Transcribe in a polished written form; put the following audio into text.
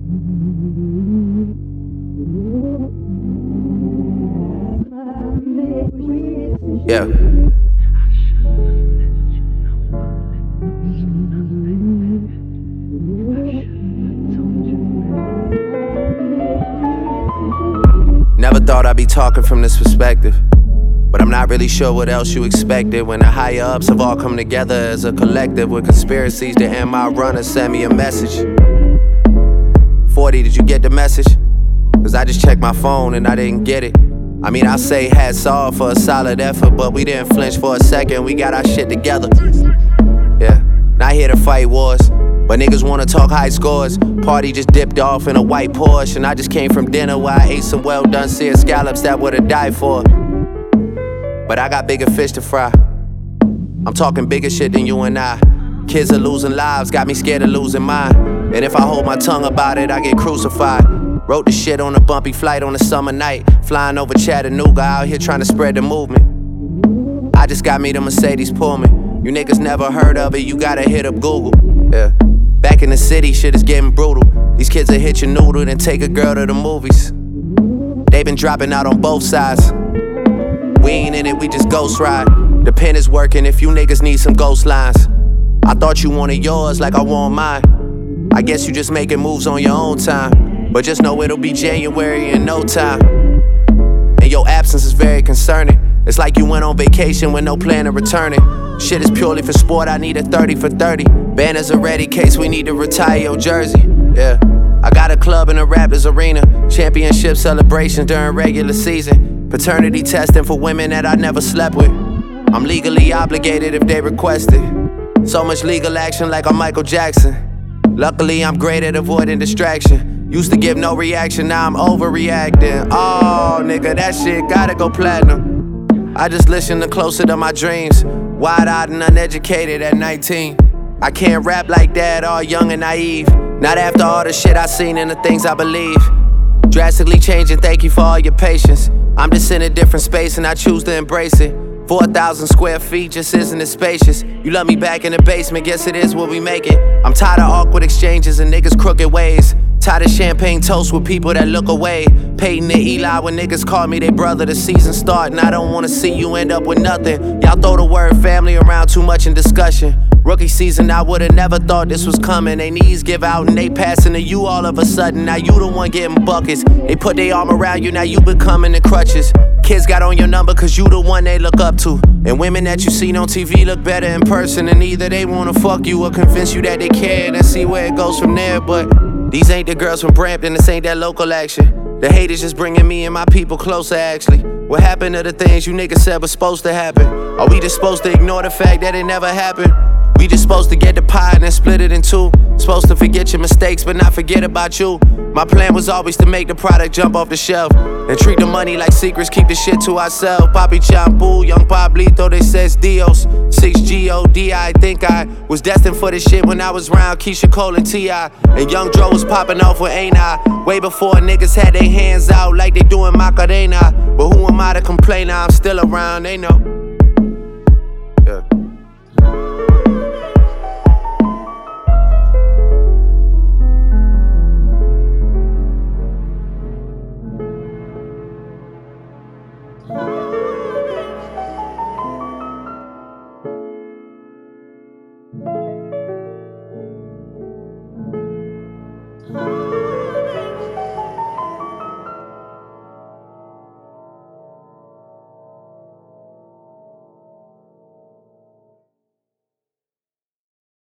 Yeah. Never thought I'd be talking from this perspective, but I'm not really sure what else you expected when the higher ups have all come together as a collective with conspiracies to end my run and send me a message. 40, did you get the message? Cause I just checked my phone and I didn't get it. I mean, I say hats off for a solid effort, but we didn't flinch for a second, we got our shit together. Yeah, not here to fight wars, but niggas wanna talk high scores. Party just dipped off in a white Porsche, and I just came from dinner where I ate some well-done seared scallops that would've died for. But I got bigger fish to fry. I'm talking bigger shit than you and I. Kids are losing lives, got me scared of losing mine. And if I hold my tongue about it, I get crucified. Wrote the shit on a bumpy flight on a summer night, flying over Chattanooga, out here trying to spread the movement. I just got me the Mercedes Pullman. You niggas never heard of it, you gotta hit up Google. Yeah. Back in the city, shit is getting brutal. These kids will hit your noodle, then take a girl to the movies. They been dropping out on both sides. We ain't in it, we just ghost ride. The pen is working if you niggas need some ghost lines. I thought you wanted yours like I want mine. I guess you just making moves on your own time, but just know it'll be January in no time. And your absence is very concerning. It's like you went on vacation with no plan of returning. Shit is purely for sport, I need a 30 for 30. Banners are ready, case we need to retire your jersey. Yeah, I got a club in a Raptors arena. Championship celebrations during regular season. Paternity testing for women that I never slept with. I'm legally obligated if they request it. So much legal action like I'm Michael Jackson. Luckily I'm great at avoiding distraction. Used to give no reaction, now I'm overreacting. Oh, nigga, that shit gotta go platinum. I just listen to Closer to My Dreams. Wide-eyed and uneducated at 19. I can't rap like that, all young and naive. Not after all the shit I seen and the things I believe. Drastically changing, thank you for all your patience. I'm just in a different space and I choose to embrace it. 4,000 square feet just isn't as spacious. You love me back in the basement, guess it is what we make it. I'm tired of awkward exchanges and niggas' crooked ways. Tired of champagne toast with people that look away. Peyton and Eli when niggas call me they brother. The season start and I don't wanna see you end up with nothing. Y'all throw the word family around too much in discussion. Rookie season, I would've never thought this was coming. They knees give out and they passing to you all of a sudden. Now you the one getting buckets. They put their arm around you, now you becoming the crutches. Kids got on your number cause you the one they look up to. And women that you seen on TV look better in person. And either they wanna fuck you or convince you that they care and see where it goes from there. But these ain't the girls from Brampton, this ain't that local action. The hate is just bringing me and my people closer actually. What happened to the things you niggas said was supposed to happen? Are we just supposed to ignore the fact that it never happened? We just supposed to get the pie and then split it in two. Supposed to forget your mistakes but not forget about you. My plan was always to make the product jump off the shelf and treat the money like secrets, keep the shit to ourselves. Papi Champu, Young Pablito, they says Dios 6GOD, I think I was destined for this shit when I was round Keisha Cole and T.I. And Young Dro was popping off with Ain't I. Way before niggas had their hands out like they doing Macarena. But who am I to complain? I'm still around, they know.